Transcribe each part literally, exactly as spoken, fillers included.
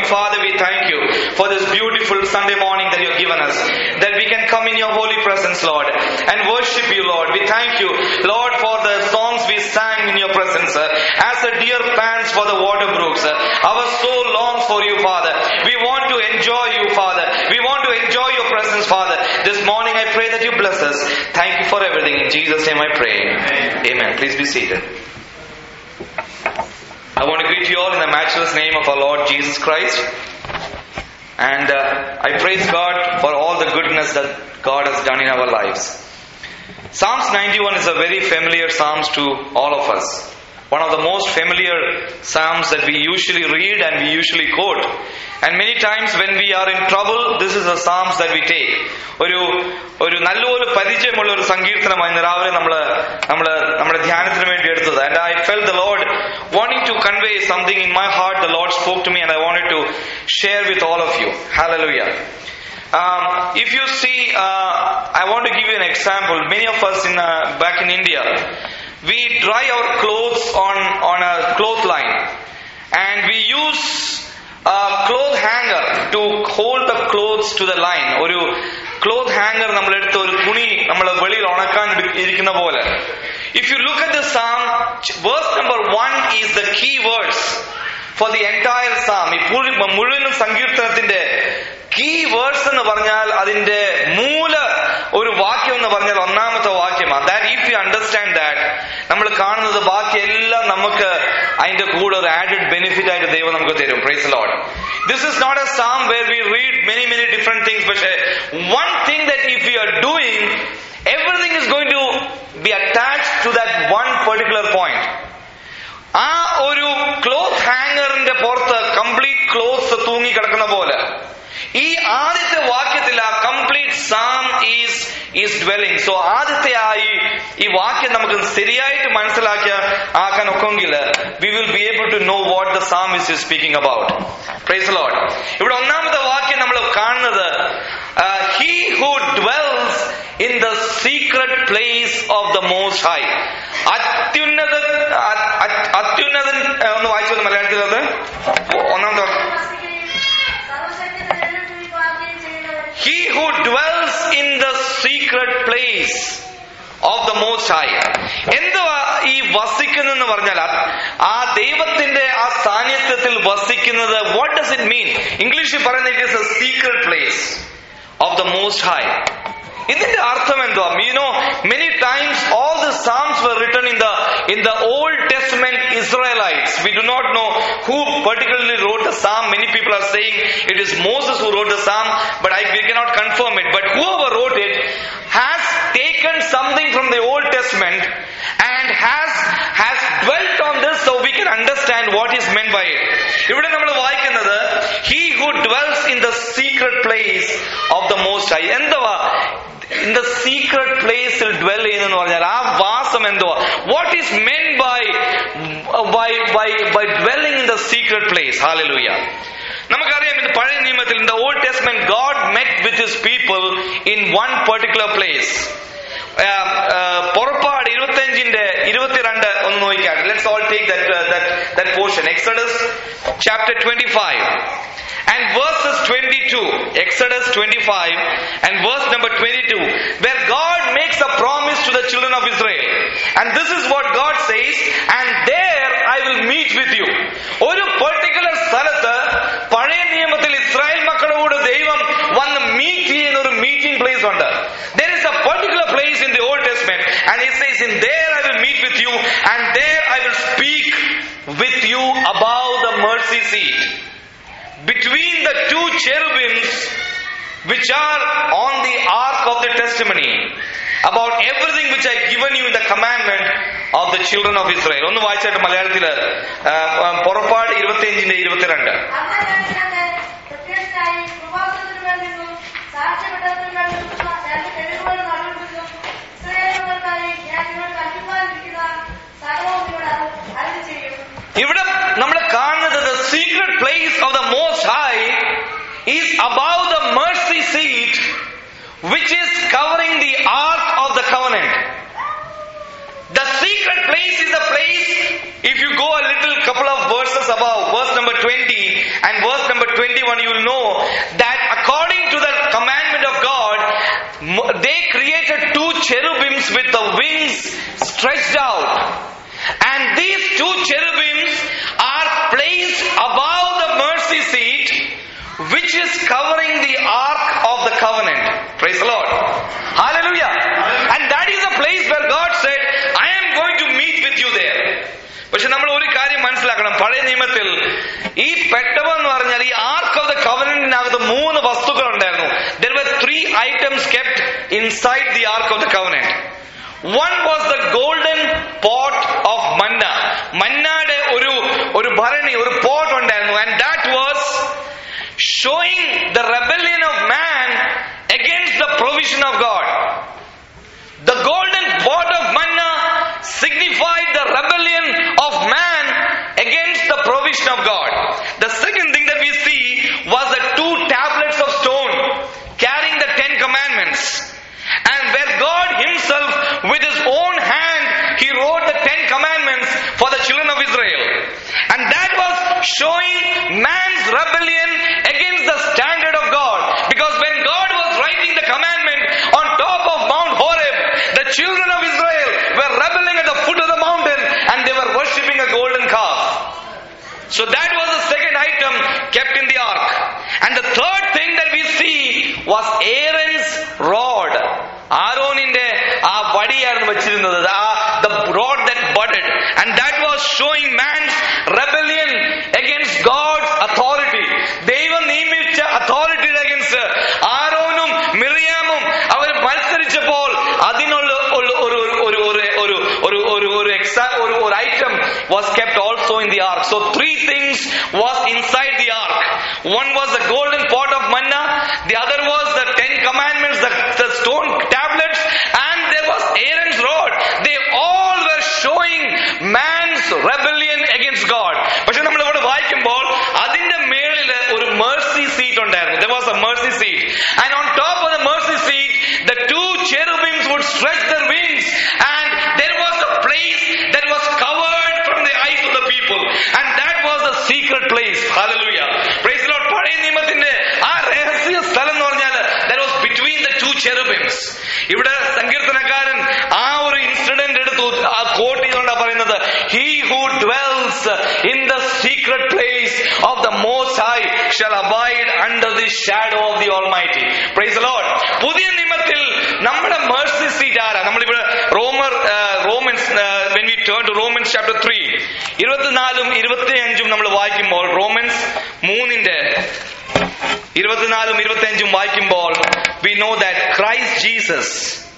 Father, we thank you for this beautiful Sunday morning that you have given us, that we can come in your holy presence, Lord, and worship you, Lord. We thank you, Lord, for the songs we sang in your presence. As a deer pants for the water brooks, our soul longs for you, Father. We want to enjoy you, Father. We want to enjoy your presence, Father. This morning I pray that you bless us. Thank you for everything. In Jesus' name I pray. Amen. Amen. Please be seated. I want to greet you all in the matchless name of our Lord Jesus Christ. And uh, I praise God for all the goodness that God has done in our lives. Psalms ninety-one is a very familiar Psalms to all of us. One of the most familiar Psalms that we usually read and we usually quote. And many times when we are in trouble, this is the Psalms that we take. ഒരു ഒരു നല്ലൊരു പരിചയമുള്ള ഒരു സങ്കീർത്തനമായി രാവിലെ നമ്മൾ നമ്മൾ നമ്മുടെ ധ്യാനത്തിന് വേണ്ടി എടുത്തത്. And I felt the Lord wanting to convey something in my heart. The Lord spoke to me and I wanted to share with all of you. Hallelujah. Um, if you see, uh, I want to give you an example. Many of us in uh, back in India, we dry our clothes on on a clothesline, and we use a cloth hanger to hold the clothes to the line. ഒരു cloth hanger നമ്മൾ എടുത്ത് ഒരു തുണി നമ്മൾ വെളിയിൽ ഉണക്കാൻ ഇരിക്കുന്ന പോലെ. If you look at the psalm, verse number one is the key verse for the entire psalm. ഈ മുഴുവൻ സങ്കീർത്തനത്തിന്റെ കീ വേഴ്സ് എന്ന് പറഞ്ഞാൽ അതിന്റെ മൂല ഒരു വാക്യം എന്ന് പറഞ്ഞാൽ ഒന്നാമത്തെ വാക്യമാണ്. That if you understand that, നമ്മൾ കാണുന്നത് ബാക്കി എല്ലാം നമുക്ക് അതിന്റെ കൂടെ ഒരു ആഡഡ് ബെനിഫിറ്റ് ആയിട്ട് ദൈവം നമുക്ക് തരും. Praise the Lord. This is not a psalm where we read many many different things, but one thing that if we are doing, everything is going to be attached to that one particular point. ആ ഒരു cloth ഹാങ്ങറിന്റെ പുറത്ത് complete clothes തൂങ്ങി കിടക്കുന്ന പോലെ ഈ ആദ്യത്തെ വാക്യത്തിൽ ആ complete psalm is is dwelling. So ആദ്യത്തെ ആ ഈ വാക്യം നമുക്ക് ശരിയായിട്ട് മനസ്സിലാക്കിയ ആക്കാൻ ഒക്കെങ്കിൽ we will be able to know what the psalm is speaking about. Praise the Lord. ഇവിടെ ഒന്നാമത്തെ വാക്യം നമ്മൾ കാണുന്നത് he who dwells in the secret place of the most high. അത്യുന്നത അത്യുന്നതൻ ഒന്ന് വായിച്ചു മലയാളത്തിൽ അത് ഒന്നാമത്തെ He who dwells in the secret place of the Most High. എന്തുവാ ഈ വസിക്കുന്നു എന്ന് പറഞ്ഞാൽ ആ ദൈവത്തിന്റെ ആ സാന്നിധ്യത്തിൽ വസിക്കുന്നത്. What does it mean? ഇംഗ്ലീഷിൽ പറയുന്നത് it is a secret place of the Most High. ഇതിന്റെ അർത്ഥം എന്തുവാ? You know, many times all the psalms were written in the in the Old Testament Israelites. We do not know who particularly wrote the psalm. Many people are saying it is Moses who wrote the psalm, but I we cannot confirm it. But whoever wrote it has taken something from the Old Testament and has has dwelt on this, so we can understand what is meant by it. ഇവിടെ നമ്മൾ വായിക്കുന്നത് he who dwells in the secret place of the Most High. എന്തുവാ in the secret place will dwell in എന്ന് പറഞ്ഞാൽ ആ വാസം എന്തുവാ? What is meant by by by by dwelling in the secret place? Hallelujah. നമുക്കറിയാം ഇത് പഴയ നിയമത്തിൽ in the Old Testament God met with his people in one particular place. പുറപ്പാട് ഇരുപത്തിയഞ്ചിന്റെ ഇരുപത്തിരണ്ട് ഒന്ന് നോക്കിയാൽ. Let's all take that uh, that that portion. Exodus chapter twenty-five and verses twenty-two. Exodus twenty-five and verse number twenty-two, where God makes a promise to the children of Israel, and this is what God says, and there I will meet with you. ഒരു particular സ്ഥലത്ത് പഴയ നിയമത്തിൽ Israel മക്കളോട് ദൈവം വന്ന് meet ചെയ്യുന്ന ഒരു meeting place ഉണ്ട്. There is a particular place in the Old Testament, and it says, in there I will meet with you, and there I will speak with you above the mercy seat, between the two cherubims which are on the ark of the testimony, about everything which I given you in the commandment of the children of Israel. ഒന്ന് വായിച്ചായിട്ട് മലയാളത്തില് പുറപ്പാട് ഇരുപത്തിയഞ്ചിന്റെ ഇരുപത്തിരണ്ട്. ഇവിടെ നമ്മൾ കാണുന്നത് the secret place of the Most High is above the mercy seat, which is covering the ark of the covenant. The secret place is the place, if you go a little couple of verses above, verse number twenty and verse number twenty-one, you will know that according to the commandment of God, they created two cherubims with the wings stretched out. And these two cherubims are placed above the mercy seat, which is covering the ark of the covenant. Praise the Lord. Hallelujah. And that is the place where God said, I am going to meet with you there. പക്ഷെ നമ്മൾ ഒരു കാര്യം മനസ്സിലാക്കണം. പഴയ നിയമത്തിൽ ഈ പെട്ടകം എന്ന് പറഞ്ഞാൽ ഈ ആർക്ക് ഓഫ് ദ കവനന്റിനകത്ത് മൂന്ന് വസ്തുക്കൾ ഉണ്ടായിരുന്നു. There were three items kept inside the ark of the covenant. One was the golden pot of manna. മന്നയുടെ ഒരു ഒരു ഭരണി, ഒരു പോട്ട് ഉണ്ടായിരുന്നു. And that was showing the rebellion of man against the provision of God. The golden pot of manna signified the rebellion of man against the provision of God. The second thing that we see was the two tablets of stone carrying the Ten Commandments. And where God Himself with His own hand, He wrote the Ten Commandments for the children of Israel. And that was showing man's rebellion against the standard of God. Because when God was writing the commandment on top of Mount Horeb, the children of Israel were rebelling at the foot of the mountain and they were worshipping a golden calf. So that was the second item kept in the ark. And the third thing that we see was Aaron's rod. ആരോനിന്റെ ആ വടിയായിരുന്നു വെച്ചിരുന്നത്, the rod that budded, and that was showing man's rebellion against God's authority. ദൈവം നിയമിച്ച authority against ആരോനും മിറിയാമും അവർ മത്സരിച്ചപ്പോൾ അതിനുള്ള ഒരു ഒരു ഒരു ഒരു ഒരു ഒരു ഒരു എക്സാ ഒരു ഒരു item was kept also in the ark. So three things was inside the ark. One was the golden pot of manna, the other was the Ten Commandments, the, the stone tablets, and there was Aaron's rod. They all were showing man's rebellion against God. പക്ഷെ നമ്മൾ ഇവിടെ വായിക്കുമ്പോൾ അതിന്റെ മേളിൽ ഒരു mercy seat ഉണ്ടായിരുന്നു. There was a mercy seat, and on top of the mercy seat, the two cherubims would stretch their wings, and there was a place that was covered from the eyes of the people, and that was the secret place. Hallelujah. Praise the Lord. പഴയ നിയമത്തിന്റെ ആ രഹസ്യ സ്ഥലം എന്ന് പറഞ്ഞാൽ that was between the two cherubims. ഇവിടെ സങ്കീർത്തനക്കാരൻ ആ ഒരു ഇൻസിഡന്റ് എടുത്തു ആ കോട്ട് ചെയ്തുകൊണ്ടാ പറയുന്നത്, he who dwells in the secret place of the Most High shall abide under the shadow of the Almighty. Praise the Lord. പുതിയ നിയമത്തിൽ നമ്മുടെ mercy seat ആരാ? നമ്മളിവിടെ റോമർ Romans when we turn to Romans chapter three, ഇരുപത്തിനാലും ഇരുപത്തിയഞ്ചും നമ്മൾ വായിക്കുമ്പോൾ, റോമൻസ് മൂന്നിന്റെ ഇരുപത്തിനാലും ഇരുപത്തിയഞ്ചും വായിക്കുമ്പോൾ, we know that Christ Jesus,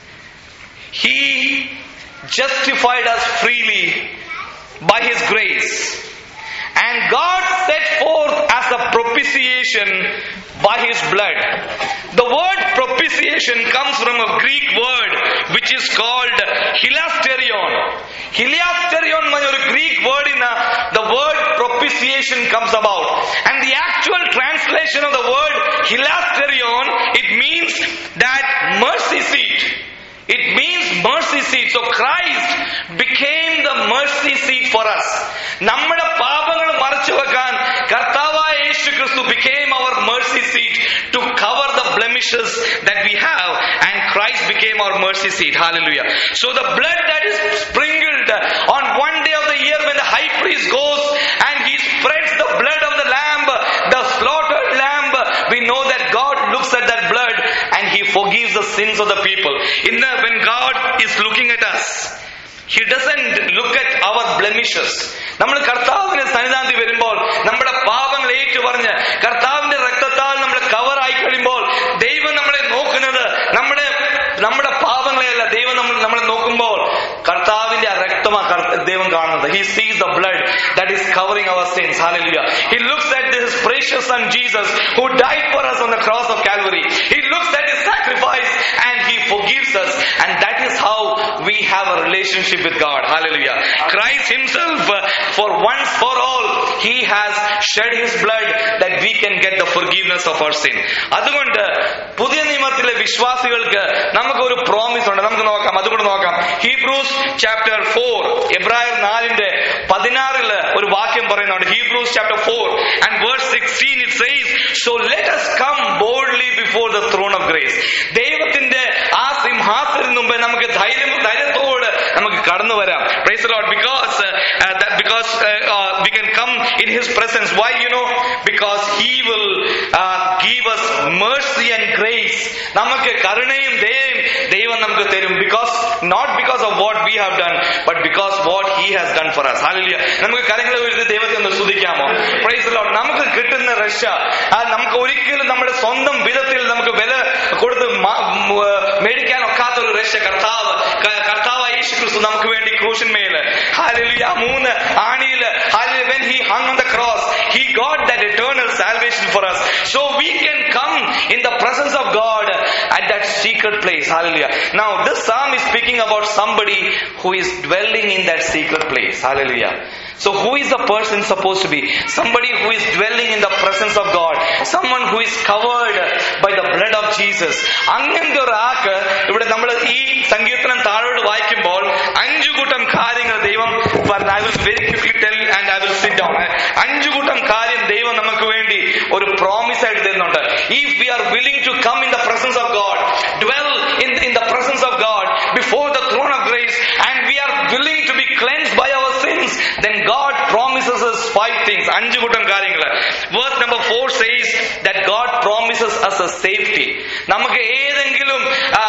He justified us freely by His grace, and God set forth as a propitiation by His blood. The word propitiation comes from a Greek word which is called hilasterion. Hilasterion is a Greek word in a, the word propitiation comes about. And the actual translation of the word hilasterion, it means that mercy seat. It means mercy seat. So Christ became the mercy seat for us. നമ്മുടെ പാപങ്ങൾ മറച്ചു വെക്കാൻ കർത്താവായ യേശു ക്രിസ്തു became our mercy seat to cover the blemishes that we have, and Christ became our mercy seat. Hallelujah. So the blood that is sprinkled on one day of the year when the high priest goes and he spreads the blood of the lamb, the slaughtered lamb, we know that God looks at that blood and He forgives the sins of the people. In the, when God is looking at us, He doesn't look at our blemishes. നമ്മൾ കർത്താവിന്റെ സന്നിധാനത്തിൽ വരുമ്പോൾ നമ്മുടെ പാപങ്ങൾ ഏറ്റു പറഞ്ഞ് കർത്താവിന്റെ രക്തത്താൽ നമ്മൾ കവർ ആയി കഴിയുമ്പോൾ ദൈവം നമ്മളെ നോക്കുന്നത് നമ്മുടെ നമ്മുടെ പാപങ്ങളെയല്ല. ദൈവം നമ്മൾ നമ്മളെ നോക്കുമ്പോൾ കർത്താവിന്റെ ആ രക്തമാണ് ദൈവം കാണുന്നത്. He sees the blood that is covering our sins. Hallelujah. He looks at His precious Son Jesus who died for us on the cross of Calvary. He looks at His sacrifice and He forgives us, and that is how we have a relationship with God. Hallelujah. Christ himself, uh, for once for all, he has shed his blood that we can get the forgiveness of our sin. അതുകൊണ്ട് പുതിയ നിയമത്തിലെ വിശ്വാസികൾക്ക് നമുക്ക് ഒരു promise ഉണ്ട്. നമുക്ക് നോക്കാം, അതുകൊണ്ട് നോക്കാം. ഹീബ്രൂസ് ചാപ്റ്റർ ഫോർ, എബ്രായർ നാലിന്റെ പതിനാറില് ഒരു വാക്യം പറയുന്നുണ്ട്. Hebrews chapter four and verse sixteen it says, so let us come boldly before the throne of grace. ദൈവത്തിന്റെ ആ സിംഹാസനത്തിന് മുമ്പേ നമുക്ക് ധൈര്യം ധൈര്യത്തോട് നമുക്ക് കടന്നു വരാം. Praise the Lord. Because uh, uh, that because uh, uh, we can come in his presence. Why? You know, because he will uh, give us mercy and grace. നമുക്ക് കരുണയും ദയയും ദൈവം നമുക്ക് തരും. Because not because of what we have done, but because what he has done for us. Hallelujah. നമുക്ക് കരങ്ങൾ ഉയർത്തി ദൈവത്തെ ഒന്ന് സ്തുതിക്കാമോ? Praise the Lord. നമുക്ക് കിട്ടുന്ന രക്ഷ നമുക്ക് ഒരിക്കലും നമ്മുടെ സ്വന്തം വിധത്തിൽ നമുക്ക് വില കൊടുത്ത് മേടിക്കാൻ ഒക്കാത്ത ഒരു രക്ഷ കർത്താവ് കർത്താവ് യേശു ക്രിസ്തു നമുക്ക് വേണ്ടി ക്രൂശിന്മേല് ഹല്ലേലൂയ മൂന്ന് ആണിയില് hallelujah when he hung on the cross he got that eternal salvation for us, so we can come in the presence of God at that secret place. Hallelujah. Now this psalm is speaking about somebody who is dwelling in that secret place. Hallelujah. So who is the person supposed to be? Somebody who is dwelling in the presence of God, someone who is covered by the blood of Jesus. അങ്ങനത്തെ ഒരാൾക്ക് ഇവിടെ നമ്മൾ ഈ സങ്കീർത്തനം താഴോട്ട് വായിക്കുമ്പോൾ അഞ്ചു കൂട്ടം കാര്യങ്ങൾ ദൈവം പറഞ്ഞു. I will very quickly tell and I will sit down. അഞ്ചു കൂട്ടം കാര്യം ദൈവം നമുക്ക് വേണ്ടി ഒരു പ്രോമിസ് ആയിട്ട് തരുന്നുണ്ട്. If we are willing to come in the presence of God, dwell in in the presence of God before the throne of grace, and we are willing to be cleansed by our sins, then God promises us five things. അഞ്ചു കൂട്ടം കാര്യങ്ങൾ. Verse number four says that God promises us a safety. നമുക്ക് ഏതെങ്കിലും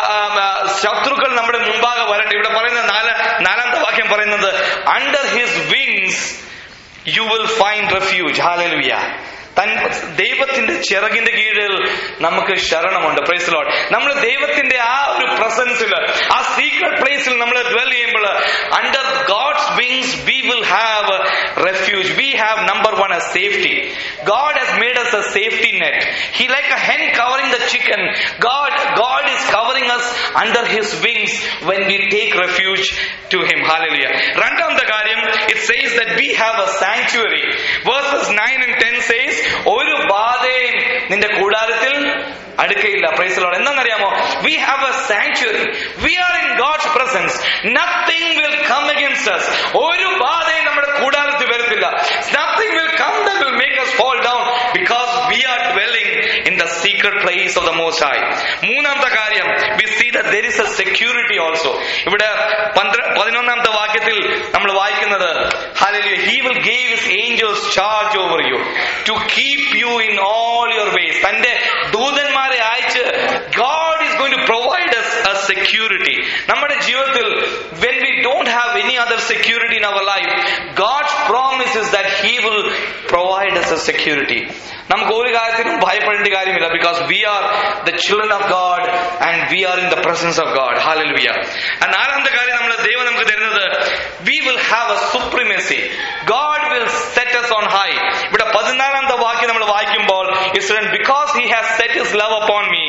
ശത്രുക്കൾ നമ്മുടെ മുമ്പാകെ വരട്ടെ. ഇവിടെ പറയുന്ന നാല് നാലാമത്തെ വാക്യം പറയുന്നത് under his wings you will find refuge. Hallelujah. ദൈവത്തിന്റെ ചിറകിന്റെ കീഴിൽ നമുക്ക് ശരണമുണ്ട്. Price the Lord. നമ്മൾ ദൈവത്തിന്റെ ആ ഒരു പ്രസൻസിൽ ആ സീക്രട്ട് പ്ലേസിൽ നമ്മൾ ഡ്വെൽ ചെയ്യുമ്പോൾ under God's wings we will have refuge. We have number one a safety. God has made us a safety net. He like a hen covering the chicken. God God is covering us under his wings when we take refuge to him. Hallelujah. രണ്ടാമത്തെ കാര്യം, it says that we have a sanctuary. Verses nine and ten says ഒരു ബാധയും നിന്റെ കൂടാരത്തിൽ അടുക്കയില്ല. Praise the Lord. എന്താണെന്നറിയാമോ? We have a sanctuary. We are in God's presence. Nothing will come against us. ഒരു ബാധയും നമ്മുടെ കൂടാരത്തിൽ വരത്തില്ല. Nothing will come that will make us fall down because we are dwelling in the secret place of the Most High. മൂന്നാമത്തെ കാര്യം, we see that there is a security also. ഇവിടെ പതിനൊന്നാമത്തെ വാക്യത്തിൽ നമ്മൾ വായിക്കുന്നത് hallelujah, he will give his angels charge over you to keep you in all your ways. തന്റെ ദൂതന്മാരെ അയച്ച് God is going to provide us a security. നമ്മുടെ ജീവിതത്തിൽ when we don't have any other security in our life, God's promise is that he will provide us a security. നമുക്ക് ഒരു കാര്യത്തിനും ഭയപ്പെടേണ്ട കാര്യമില്ല. Because we are the children of God and we are in the presence of God. Hallelujah. And നാലാമത്തെ കാര്യം നമ്മൾ ദൈവം നമുക്ക് തരുന്നത്, we will have a supremacy. God will set us on high. ഇവിടെ പതിനാലാമത്തെ വാക്യം നമ്മൾ വായിക്കുമ്പോൾ it's written, because he has set his love upon me,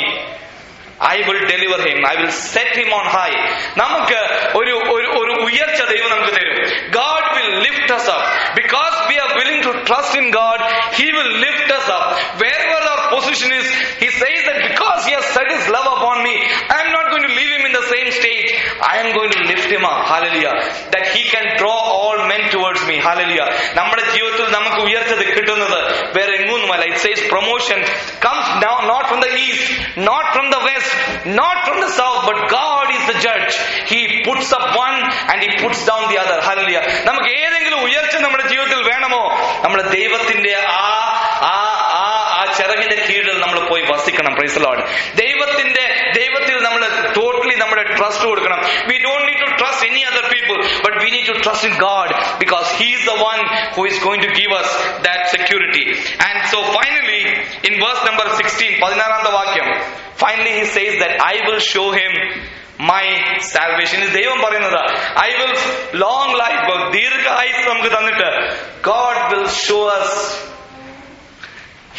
I will deliver him. I will set him on high. നമുക്ക് ഒരു ഒരു ഉയർച്ച ദൈവം നമുക്ക് തരും. God will lift us up. Because we are willing to trust in God, he will lift us up. Wherever our position is, he says that because he has set his love upon me, I am not going to leave him in the same state. I am going to lift him up. Hallelujah. That he can draw all men towards me. Hallelujah. നമ്മുടെ ജീവിതത്തിൽ നമുക്ക് ഉയർച്ചത് കിട്ടുന്നത് വേറെ എങ്ങുമല്ല. It says promotion comes now not from the east, not from the west, not from the south, but God is the judge. He puts up one and he puts down the other. Hallelujah. നമുക്ക് ഏതെങ്കിലും ഉയർച്ച നമ്മുടെ ജീവിതത്തിൽ വേണമോ, നമ്മുടെ ദൈവത്തിന്റെ ആ ആ ആ ചിറകിന്റെ കീഴിൽ നമ്മൾ പോയി വസിക്കണം. Price the Lord. ദൈവത്തിന്റെ ദൈവത്തിൽ നമ്മൾ ടോട്ടലി നമ്മുടെ ട്രസ്റ്റ് കൊടുക്കണം. We don't need to trust any other people, but we need to trust in God because he is the one who is going to give us that security. And so finally in verse number sixteen, പതിനാറാമത്തെ വാക്യം, finally he says that I will show him my salvation. ഇത് ദൈവം പറയുന്നത്, I will long life, ദീർഘായുസ് നമുക്ക് തന്നിട്ട് God will show us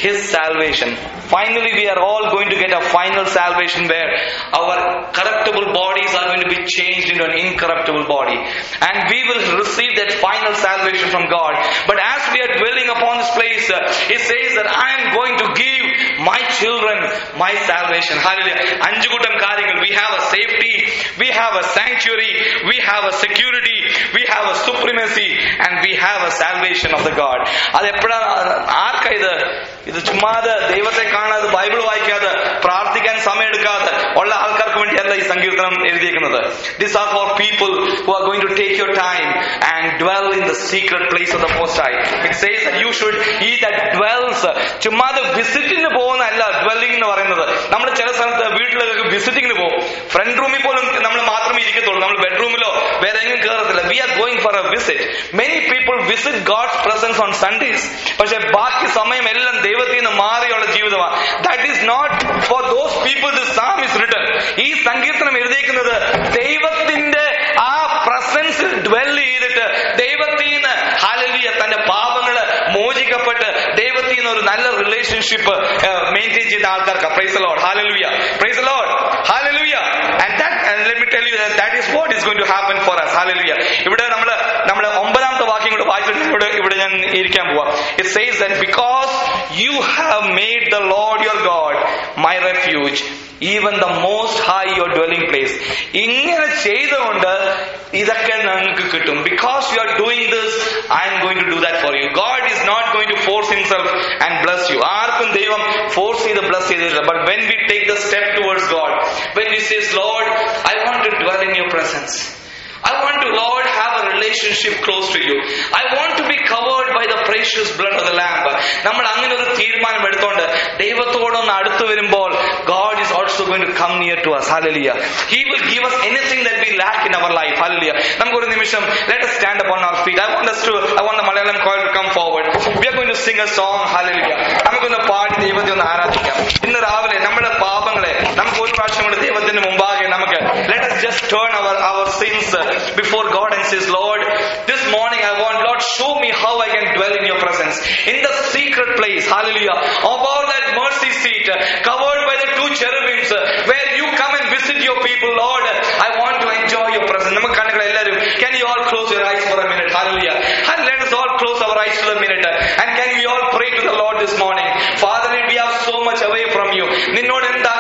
His salvation. Finally, we are all going to get a final salvation where our corruptible bodies are going to be changed into an incorruptible body. And we will receive that final salvation from God. But as we are dwelling upon this place, uh, it says that I am going to give my children my salvation. Hallelujah. Anjukutam karyangal. We have a safety, we have a sanctuary, we have a security, we have a supremacy, and we have a salvation of the God. അത് എപ്പോഴാണ് ആർക്കാ ഇത് ഇത് ചുമ്മാതെ ദൈവത്തെ കാണാതെ Bible വായിക്കാതെ പ്രാർത്ഥിക്കാൻ സമയമെടുക്കാതെ ഉള്ള ആൾക്കാർക്ക് വേണ്ടിയല്ല ഈ സങ്കീർത്തനം എഴുതിയിരിക്കുന്നത്. These are for people who are going to take your time and dwell in the secret place of the Most High. It says that you should, he that dwells, ചുമ്മാതെ വിസിറ്റിന് പോകുന്നതല്ല dwelling എന്ന് പറയുന്നത്. നമ്മൾ ചില സ്ഥലത്ത് വീട്ടിലൊക്കെ വിസിറ്റിങ്ങിന് പോകും. ഫ്രണ്ട് റൂമിൽ പോലും നമ്മൾ മാത്രമേ ഇരിക്കത്തുള്ളൂ. നമ്മൾ ബെഡ്റൂമിലോ വേറെ എങ്കിലും കയറത്തില്ല. We are going for a visit. Many people visit God's presence on Sundays. പക്ഷെ ബാക്കി സമയം എല്ലാം ദൈവത്തിൽ നിന്ന് മാറിയുള്ള ജീവിതമാണ്. That is not for those people this psalm is written. ഈ സങ്കീർത്തനം എഴുതിയിരിക്കുന്നത് ദൈവത്തിന്റെ ആ പ്രസൻസിൽ ഡ്വെൽ ചെയ്തിട്ട് ദൈവത്തിൽ നിന്ന് ഹല്ലേലൂയ തന്റെ പാപങ്ങള് മോചിക്കപ്പെട്ട് ദൈവത്തിൽ നിന്ന് ഒരു നല്ല റിലേഷൻഷിപ്പ് മെയിൻറ്റെയിൻ ചെയ്യുന്ന ആൾക്കാർക്ക്. Praise the Lord. Hallelujah. Praise the Lord. Hallelujah. And that, and let me tell you that that is what is going to happen for us. Hallelujah. ഇവിടെ നമ്മൾ നമ്മൾ ഒമ്പതാമത്തെ വാക്യം കൂടെ വായിച്ചിട്ട് ഇവിടെ ഇവിടെ ഞാൻ ഇരിക്കാൻ പോവാം. It says that because you have made the Lord your God my refuge, even the most high your dwelling place. ഇങ്ങനെ ചെയ്തുകൊണ്ട് ഇതൊക്കെ നിങ്ങൾക്ക് കിട്ടും. Because you are doing this, I am going to do that for you. God is not going to force himself and bless you. ആർക്കും ദൈവം force ചെയ്ത് bless ചെയ്തില്ല. But when we take the step towards God, when we say, Lord, I want to dwell in your presence, I want to, Lord, have a relationship close to you, I want to be covered by the precious blood of the Lamb. നമ്മൾ അങ്ങനെ ഒരു തീരുമാനം എടുത്തോണ്ട് ദൈവത്തോടൊന്ന് അടുത്ത് വരുമ്പോൾ God is also going to come near to us. Hallelujah. He will give us anything that we lack in our life. Hallelujah. നമുക്കൊരു നിമിഷം, let us stand upon our feet. I want us to, I want the Malayalam choir to come forward. We are going to sing a song. Hallelujah. നമുക്കൊന്ന് പാടി ദൈവത്തെ ഒന്ന് ആരാധിക്കാം. ഇന്ന് രാവിലെ നമ്മുടെ പാപങ്ങളെ നമുക്ക് ഒരു പ്രാവശ്യം കൂടെ ദൈവത്തിന് മുമ്പാകെ നമുക്ക് let us just turn our our sins before God and says, Lord, this morning I want, Lord, show me how I can dwell in your presence in the secret place. Hallelujah. Above that mercy seat, covered by the two cherubims, where you come and visit your people. Lord, I want to enjoy your presence. നമുക്ക് കണ്ണുകൾ എല്ലാവരും, can you all close your eyes for a minute? Hallelujah. And let us all close our eyes for a minute, and can we all pray to the Lord this morning? Father, we are so much away from you. നിന്നോട് എന്താ